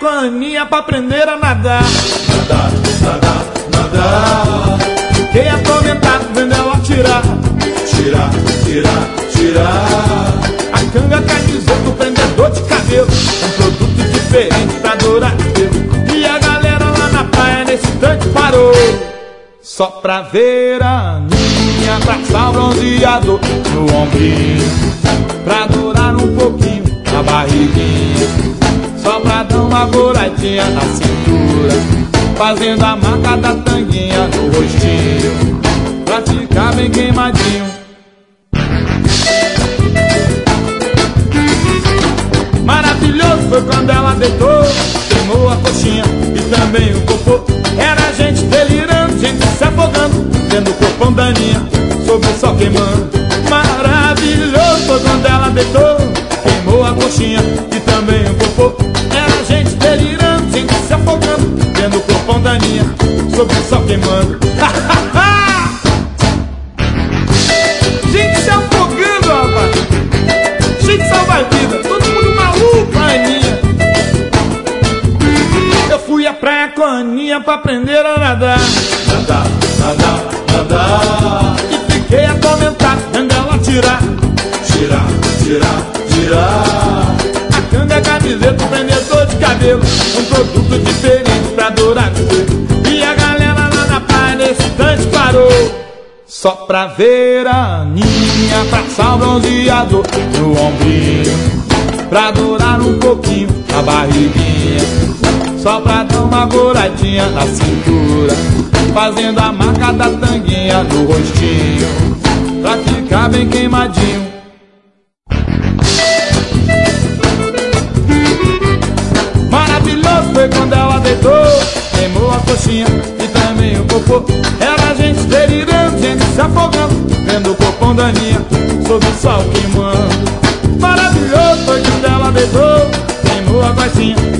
com a Aninha pra aprender a nadar. Nadar, nadar, nadar. Fiquei atormentado vendo ela tirar. Tirar, tirar, tirar. A canga, camiseta, o prendedor de cabelo, um produto diferente pra dourar cabelo. E a galera lá na praia nesse instante parou, só pra ver a Aninha passar o bronzeador no ombrinho, pra dourar um pouquinho a barriguinha, só pra dar uma boradinha na cintura, fazendo a marca da tanguinha no rostinho, pra ficar bem queimadinho. Maravilhoso foi quando ela deitou, queimou a coxinha e também o popô. Era gente delirando, gente se afogando, vendo o corpão da Aninha sob o sol queimando. Maravilhoso foi quando ela deitou, queimou a coxinha e também o popô. Era gente delirando, gente se afogando, vendo o corpão da Aninha sob o sol queimando. Gente se afogando, rapaz. Gente salva a vida, todo mundo maluco, a Aninha. Eu fui à praia com a Aninha pra aprender a nadar. Nadar, nadar, nadar. E fiquei atormentado vendo ela tirar. Tirar, tirar, tirar. A canga, a camiseta, o prendedor de cabelo, um produto diferente pra dourar cabelo. E a galera lá na praia nesse instante parou, só pra ver a Aninha passar o bronzeador no ombrinho, pra dourar um pouquinho a barriguinha, só pra dar uma boradinha na cintura, fazendo a marca da tanguinha no rostinho, pra ficar bem queimadinho. Maravilhoso foi quando ela deitou, queimou a coxinha e também o popô. Era gente delirando, gente se afogando, vendo o corpão da Aninha sob o sol queimando. Maravilhoso foi quando ela deitou, queimou a coxinha